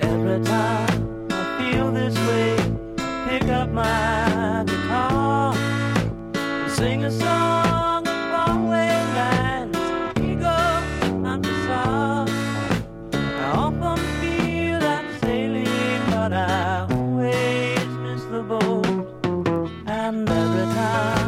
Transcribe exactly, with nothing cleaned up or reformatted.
Every time I feel this way, I pick up my guitar and sing a song of faraway lands. Ego, I'm the song. I often feel like sailing, but I always miss the boat. And every time